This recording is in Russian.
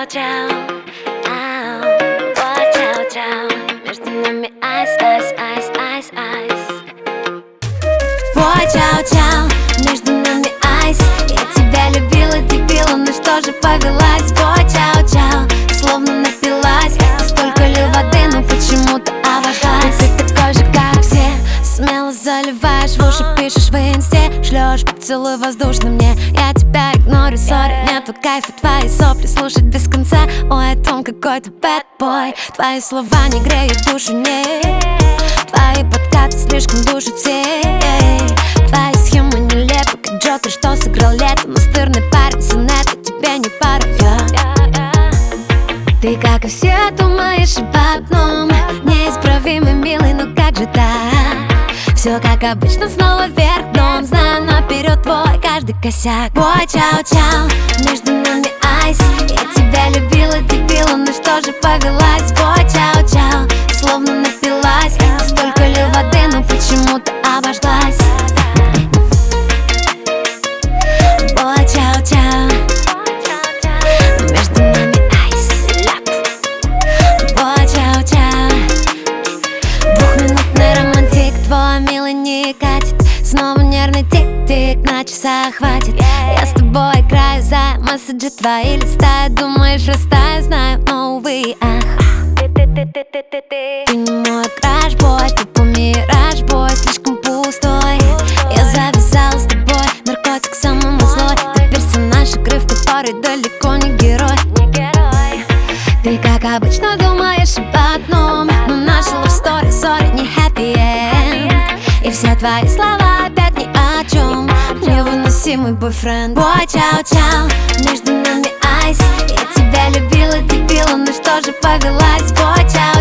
чау-чау, ой, чау-чау. Между нами айс, айс, айс, айс, айс. Ой, чау-чау, между нами айс. Я тебя любила, дебила, но что же повелась? Ой, чау-чау, словно напилась. Сколько лил воды, но почему-то обожглась. Ты такой же, как все, смело заливаешь в уши, пишешь в инсте, шлешь поцелуй воздушно мне. Я тебя игнорю, сори, нету кайфа, твои сопли слушать без конца. Ой, о том, какой ты bad boy. Твои слова не греют душу, нет. Твои подкаты слишком душат все. Твои схемы нелепы, как Джокер, что сыграл летом. Настырный парень, сонеты, тебе не пара, Ты, как и все, думаешь об одном. Неисправимый, милый, но как же так? Все как обычно, снова вверх дном. Знаю наперед твой каждый косяк. Ой, чау-чау, между нами айс. Я тебя любила, дебила, но что же повелась? Ой, чау-чау, словно напилась. Сколько лил воды, но почему-то обожглась. Ой, чау-чау, между нами айс. Ой, чау-чау, двухминутный романтик, твой милый не катит. Снова нервный тик-тик, на часах хватит. Я с тобой играю за месседжи твои листаю. Думаешь, растаю, знаю, но увы, ах. Ты не мой краш-бой, ты помираж, бой, слишком пустой. Я завязала с тобой, наркотик самый злой. Ты персонаж игры, в которой далеко не герой. Ты, как обычно, думаешь об одном, но наша love story, sorry, не happy end. И все твои слова опять ни о чем. Невыносимый бойфренд. Ой, чау-чау, между нами айс. Я тебя любила, дебила, но что же повелась? Ой, чау.